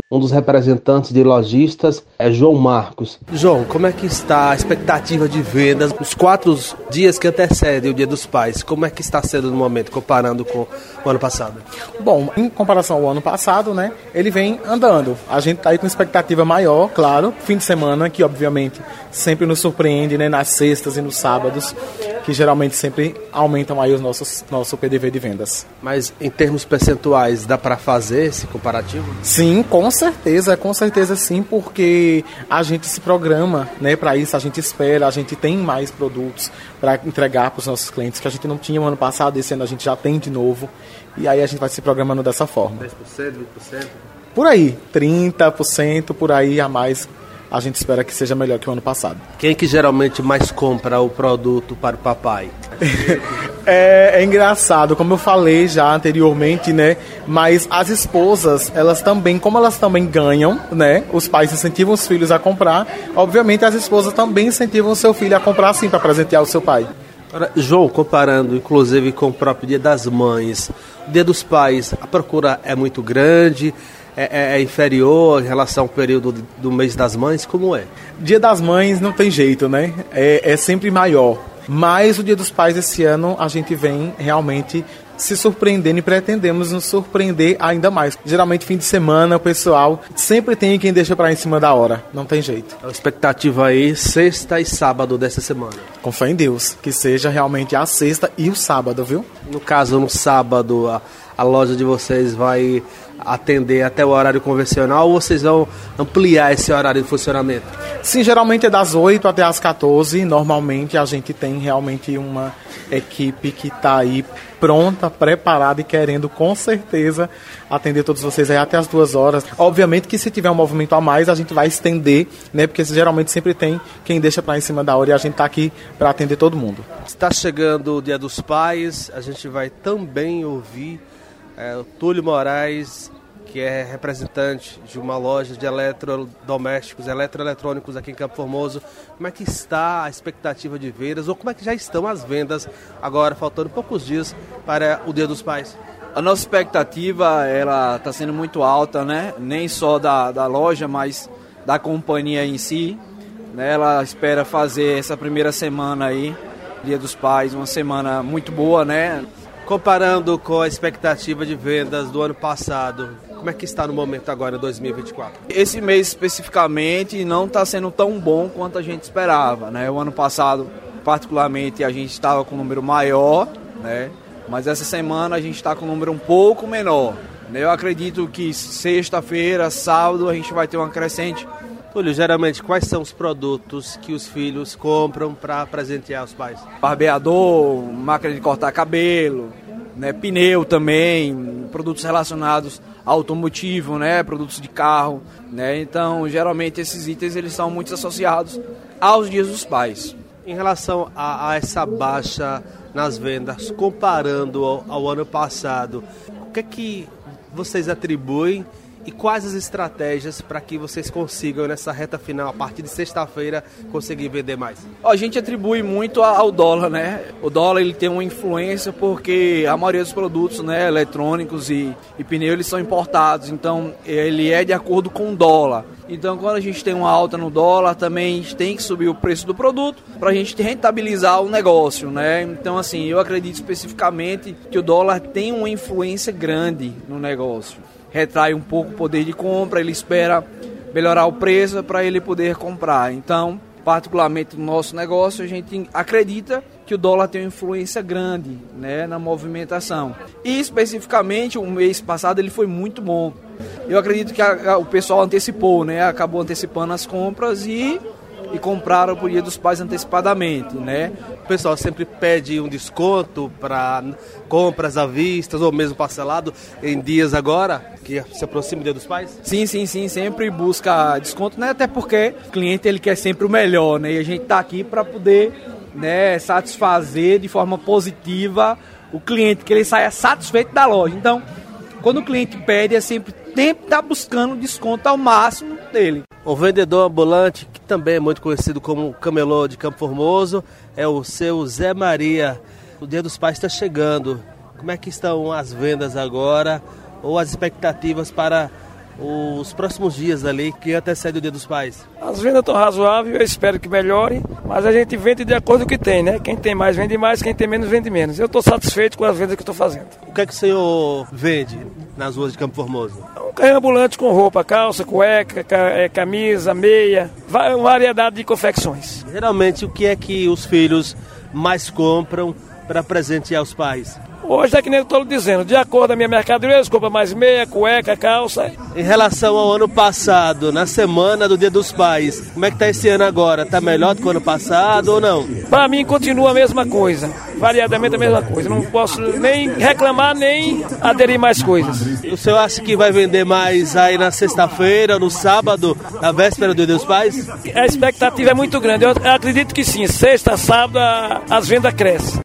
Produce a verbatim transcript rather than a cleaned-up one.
Um dos representantes de lojistas é João Marcos. João, como é que está a expectativa de vendas nos quatro dias que antecedem o Dia dos Pais? Como é que está sendo no momento, comparando com o ano passado? Bom, em comparação ao ano passado, né, ele vem andando. A gente está aí com expectativa maior, claro. Fim de semana, que obviamente sempre nos surpreende, né, nas sextas e nos sábados, que geralmente sempre aumentam aí os nossos nosso P D V de vendas. Mas em termos percentuais, dá para fazer esse comparativo? Sim, com certeza, com certeza sim, porque a gente se programa, né, para isso, a gente espera, a gente tem mais produtos para entregar para os nossos clientes que a gente não tinha no ano passado, esse ano a gente já tem de novo, e aí a gente vai se programando dessa forma. dez por cento, vinte por cento? Por aí, trinta por cento, por aí a mais. A gente espera que seja melhor que o ano passado. Quem que geralmente mais compra o produto para o papai? é, é engraçado, como eu falei já anteriormente, né? Mas as esposas, elas também, como elas também ganham, né? Os pais incentivam os filhos a comprar. Obviamente, as esposas também incentivam o seu filho a comprar, sim, para presentear o seu pai. Agora, João, comparando inclusive com o próprio Dia das Mães, o Dia dos Pais, a procura é muito grande? É, é inferior em relação ao período do mês das mães? Como é? Dia das Mães não tem jeito, né? É, é sempre maior. Mas o Dia dos Pais esse ano a gente vem realmente se surpreendendo e pretendemos nos surpreender ainda mais. Geralmente fim de semana o pessoal sempre tem quem deixa para em cima da hora. Não tem jeito. A expectativa aí, sexta e sábado dessa semana. Com fé em Deus, que seja realmente a sexta e o sábado, viu? No caso, no sábado, a, a loja de vocês vai atender até o horário convencional ou vocês vão ampliar esse horário de funcionamento? Sim, geralmente é das oito até as quatorze. Normalmente a gente tem realmente uma equipe que está aí pronta, preparada e querendo com certeza atender todos vocês aí até as duas horas. Obviamente que se tiver um movimento a mais a gente vai estender, né? Porque geralmente sempre tem quem deixa para em cima da hora e a gente está aqui para atender todo mundo. Está chegando o Dia dos Pais, a gente vai também ouvir É, o Túlio Moraes, que é representante de uma loja de eletrodomésticos, eletroeletrônicos aqui em Campo Formoso. Como é que está a expectativa de vendas, ou como é que já estão as vendas agora, faltando poucos dias para o Dia dos Pais? A nossa expectativa ela está sendo muito alta, né? Nem só da, da loja, mas da companhia em si. Né? Ela espera fazer essa primeira semana aí, Dia dos Pais, uma semana muito boa, né? Comparando com a expectativa de vendas do ano passado, como é que está no momento agora, em dois mil e vinte e quatro? Esse mês especificamente não está sendo tão bom quanto a gente esperava, né? O ano passado, particularmente, a gente estava com um número maior, né? Mas essa semana a gente está com um número um pouco menor. Né? Eu acredito que sexta-feira, sábado, a gente vai ter uma crescente. Túlio, geralmente quais são os produtos que os filhos compram para presentear os pais? Barbeador, máquina de cortar cabelo, né, pneu também, produtos relacionados ao automotivo, né, produtos de carro, né, então geralmente esses itens eles são muito associados aos Dias dos Pais. Em relação a, a essa baixa nas vendas, comparando ao, ao ano passado, o que é que vocês atribuem? E quais as estratégias para que vocês consigam, nessa reta final, a partir de sexta-feira, conseguir vender mais? A gente atribui muito ao dólar, né? O dólar ele tem uma influência porque a maioria dos produtos, né, eletrônicos e, e pneu, eles são importados. Então, ele é de acordo com o dólar. Então, quando a gente tem uma alta no dólar, também a gente tem que subir o preço do produto para a gente rentabilizar o negócio, né? Então, assim, eu acredito especificamente que o dólar tem uma influência grande no negócio. Retrai um pouco o poder de compra, ele espera melhorar o preço para ele poder comprar. Então, particularmente no nosso negócio, a gente acredita que o dólar tem uma influência grande, né, na movimentação. E especificamente, o mês passado ele foi muito bom. Eu acredito que a, a, o pessoal antecipou, né, acabou antecipando as compras e... e compraram por Dia dos Pais antecipadamente, né? O pessoal sempre pede um desconto para compras à vista ou mesmo parcelado em dias agora, que se aproxima o Dia dos Pais? Sim, sim, sim, sempre busca desconto, né? Até porque o cliente ele quer sempre o melhor, né? E a gente está aqui para poder, né, satisfazer de forma positiva o cliente, que ele saia satisfeito da loja. Então, quando o cliente pede, é sempre sempre está buscando desconto ao máximo dele. O vendedor ambulante, que também é muito conhecido como camelô de Campo Formoso, é o seu Zé Maria. O Dia dos Pais está chegando. Como é que estão as vendas agora ou as expectativas para os próximos dias ali que antecede o Dia dos Pais? As vendas estão razoáveis, eu espero que melhore, mas a gente vende de acordo com o que tem, né? Quem tem mais vende mais, quem tem menos vende menos. Eu estou satisfeito com as vendas que estou fazendo. O que é que o senhor vende nas ruas de Campo Formoso? Um carrinho ambulante com roupa, calça, cueca, camisa, meia, uma variedade de confecções. Geralmente, o que é que os filhos mais compram para presentear os pais? Hoje é que nem eu estou dizendo, de acordo com a minha mercadoria, eles compram mais meia, cueca, calça. Em relação ao ano passado, na semana do Dia dos Pais, como é que está esse ano agora? Está melhor do que o ano passado ou não? Para mim continua a mesma coisa, variadamente a mesma coisa. Não posso nem reclamar, nem aderir mais coisas. O senhor acha que vai vender mais aí na sexta-feira, no sábado, na véspera do Dia dos Pais? A expectativa é muito grande, eu acredito que sim, sexta, sábado as vendas crescem.